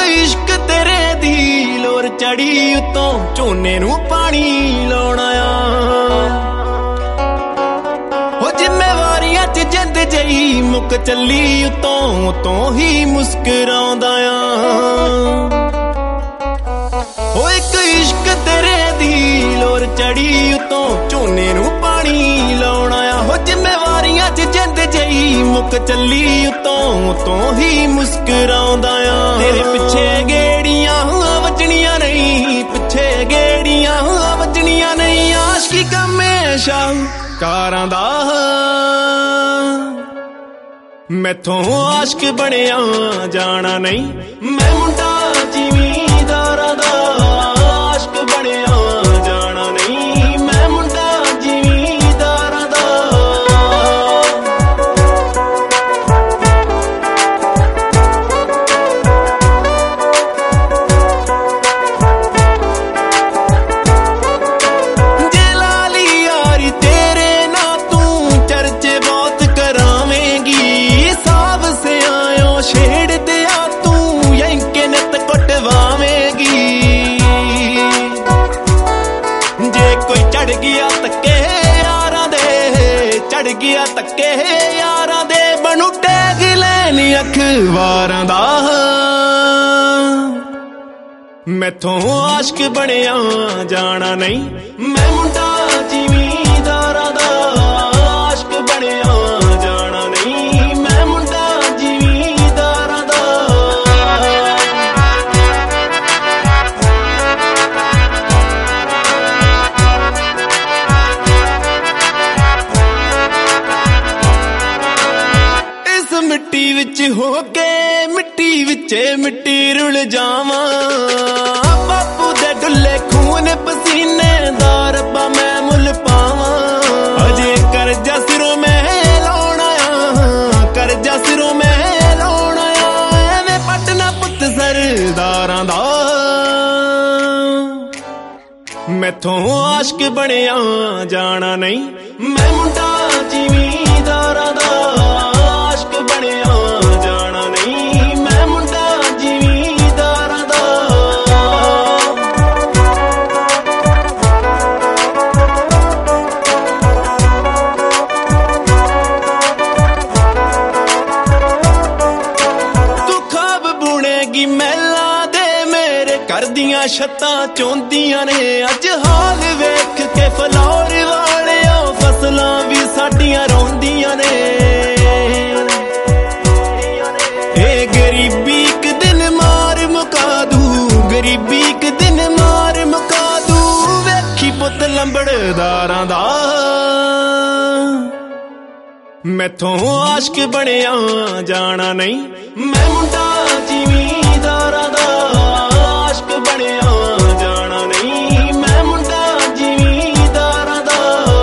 इश्क तेरे दी लोर चढ़ी उतों झोने नू पानी लाउणा ओ जिम्मेवारियां च जिंद जई मुक चली उतों ही मुस्कुराउंदा ओ एक इश्क तेरे दी लोर चढ़ी उतों झोने नू पानी लाउणा हो जिम्मेवारियां च जिंद जई मुक चली उतों ही मुस्कुराउंदा तेरे पिछे गेड़ियां वजनियां नहीं पिछे गेड़ियां वजनियां नहीं आशिकी हमेशा कारां दा मैथों आशिक बनिया जाना नहीं मैं मुंडा जिमींदारां दा आशिक बनिया जाना नहीं मैं मुंडा जिमींदारां दा जे लाली यारी तेरे ना तू चर्चे बहुत करावेंगी साब से आयो छेड़ दिया तू यंके नत कटवावेंगी जे कोई चढ़ गया तके यारां दे चढ़ गया तके यारां दे बनू टैग लैनी अखबारां दा मैथों आशिक बनिया जाना नहीं मैं मुंडा जिमींदारां दा आशिक बनिया जाना नहीं मैं मुंडा जिमींदारां दा इस मिट्टी विच हो के मिट्टी विचे मिट्टी रुल जावां बापू दे डुले खून पसीने दा रब्बा मैं मुल पावां अजे करजा सिरों में लाउणा करजा सिरों में लाउणा एवें पटना पुत सरदारां दा मैथों आशिक बनिया जाना नहीं मैं मुंडा जिमींदारां दा आशिक बनिया जाना नहीं मैं मुंडा जिमींदारां दा तू ख्वाब बुनेगी महला दे मेरे घर दियां छत्तां चौंदियां ने अज हाल वेख के फलौर वाले फसलां भी साडियां रौंदियां ने ए गरीबी एक दिन मार मुका दू गरीबी एक दिन मार मुका दू वेखी पुत लंबड़दारां दा मैथों आशिक बनिया जाना नहीं मैं मुंडा जिमींदारां दा आशिक बनिया जाना नहीं मैं मुंडा जिमींदारां दा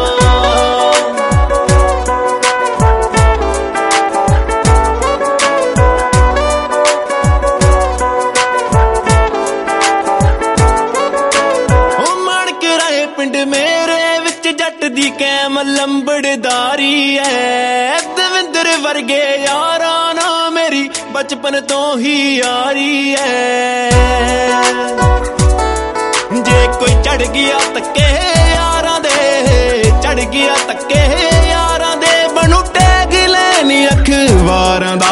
ओ माणक राए पिंड मेरे विच जट दी कैम लंबड़दारी है दविंदर वर्गे यारां ना मेरी बचपन तो ही यारी है जे कोई चढ़ गया तके यारां दे चढ़ गया तके यारां दे बनू टैग लैनी अखबारां दा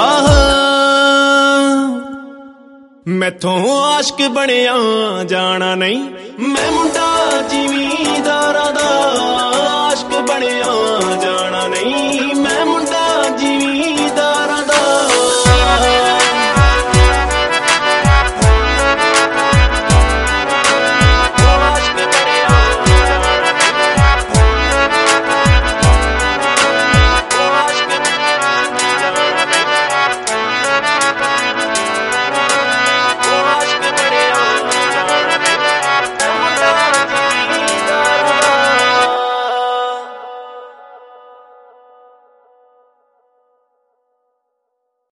मैथों आशिक बनिया जाना नहीं मैं मुंडा जिमींदारां दा आशिक बनिया जाना